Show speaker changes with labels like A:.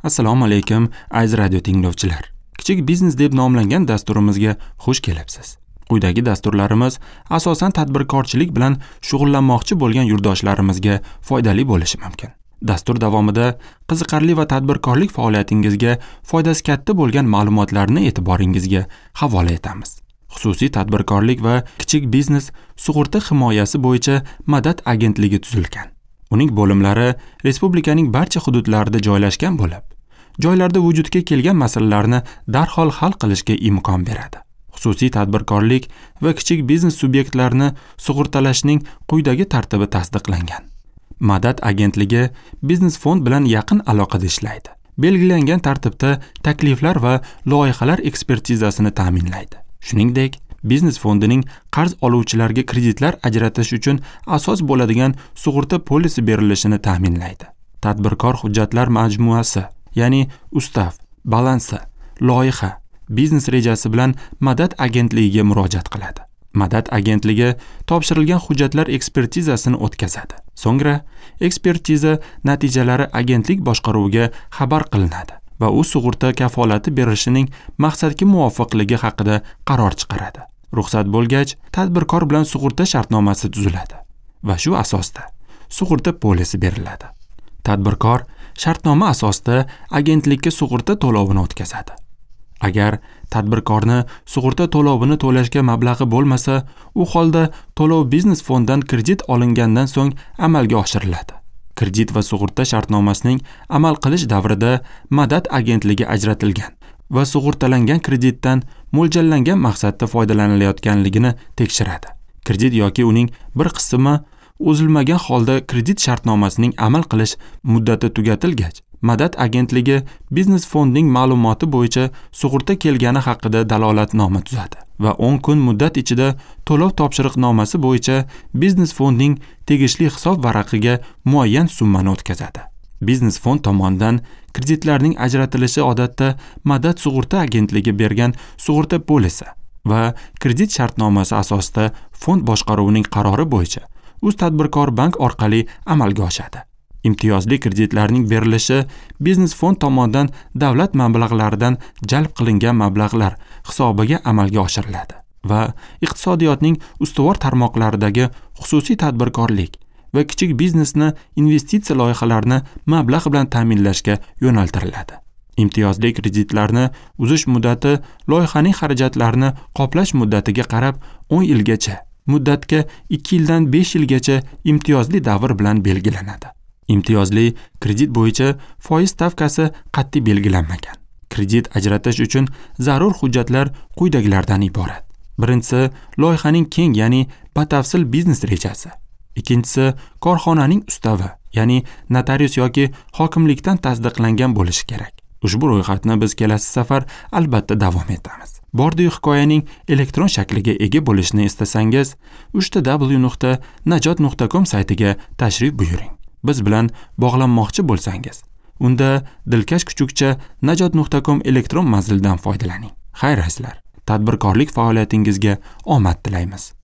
A: Assalomu alaykum, aziz radio tinglovchilar. Kichik biznes deb nomlangan dasturimizga xush kelibsiz. Quyidagi dasturlarimiz asosan tadbirkorchilik bilan shug'ullanmoqchi bo'lgan yurtdoshlarimizga foydali bo'lishi mumkin. Dastur davomida qiziqarli va tadbirkorlik faoliyatingizga foydasi katta bo'lgan ma'lumotlarni e'tiboringizga havola etamiz. Xususiy tadbirkorlik va kichik biznes sug'urta himoyasi bo'yicha Madad agentligi tuzilgan. Uning bo'limlari respublikaning barcha hududlarida joylashgan bo'lib, joylarda vujudga kelgan masalalarni darhol hal qilishga imkon beradi. Xususiy tadbirkorlik va kichik biznes subyektlarini sug'urtalashning quyidagi tartibi tasdiqlangan. Madad agentligi biznes fond bilan yaqin aloqada ishlaydi. Belgilangan tartibda takliflar va loyihalar ekspertizasini ta'minlaydi. Shuningdek, biznes fondining qarz oluvchilarga kreditlar ajratish uchun asos bo'ladigan sug'urta polisi berilishini ta'minlaydi. Tadbirkor hujjatlar majmuasi, ya'ni ustav, balansi, loyiha, biznes rejasi bilan Madad agentligiga murojaat qiladi. Madad agentligi topshirilgan hujjatlar ekspertizasini o'tkazadi. So'ngra ekspertiza natijalari agentlik boshqaruviga xabar qilinadi va u sug'urta kafolati berilishining maqsadga muvofiqligi haqida qaror chiqaradi. Ruxsat bo'lgach, tadbirkor bilan sug'urta shartnomasi tuziladi va shu asosda sug'urta polisi beriladi. Tadbirkor shartnoma asosida agentlikka sug'urta to'lovini o'tkazadi. Agar tadbirkorni sug'urta to'lovini to'lashga mablag'i bo'lmasa, u holda to'lov biznes fondidan kredit olingandan so'ng amalga oshiriladi. Kredit va sug'urta shartnomasining amal qilish davrida Madad agentligi ajratilgan va sug'urtalangan kreditdan mo'ljallangan maqsadda foydalanilayotganligini tekshiradi. Kredit yoki uning bir qismi uzilmagan holda kredit shartnomasining amal qilish muddati tugatilgach, Madad agentligi biznes fondining ma'lumoti bo'yicha sug'urta kelgani haqida dalolatnoma tuzadi va 10 kun muddat ichida to'lov topshiriqnomasi bo'yicha biznes fondining tegishli hisob varaqiga muayyan summani o'tkazadi. Biznes fond tomonidan kreditlarning ajratilishi odatda Madad sug'urta agentligi bergan sug'urta polisi va kredit shartnomasi asosida fond boshqaruvining qarori bo'yicha o'z tadbirkor bank orqali amalga oshadi. Imtiyozli kreditlarning berilishi biznes fond tomonidan davlat mablag'laridan jalb qilingan mablag'lar hisobiga amalga oshiriladi va iqtisodiyotning ustuvor tarmoqlaridagi xususiy tadbirkorlik va kichik biznesni investitsiya loyihalarini mablag' bilan ta'minlashga yo'naltiriladi. Imtiyozli kreditlarni uzish muddati loyihaning xarajatlarini qoplash muddatiga qarab 10 yilgacha, muddatga 2 yildan 5 yilgacha imtiyozli davr bilan belgilanadi. Imtiyozli kredit bo'yicha foiz stavkasi qat'iy belgilanmagan. Kredit ajratish uchun zarur hujjatlar quyidagilardan iborat. Birinchisi, loyihaning keng, ya'ni batafsil biznes rejasi. Ikkinchisi, korxonaning ustavi, ya'ni notarius yoki hokimlikdan tasdiqlangan bo'lishi kerak. Ushbu ro'yxatni biz kelasi safar albatta davom etamiz. Bordiyu hikoyaning elektron shakliga ega bo'lishni istasangiz, www.najot.com saytiga tashrif buyuring. Biz bilan bog'lanmoqchi bo'lsangiz, unda dilkash kuchukcha najot.com elektron manzildan foydalaning. Xayr azizlar, tadbirkorlik faoliyatingizga omad tilaymiz.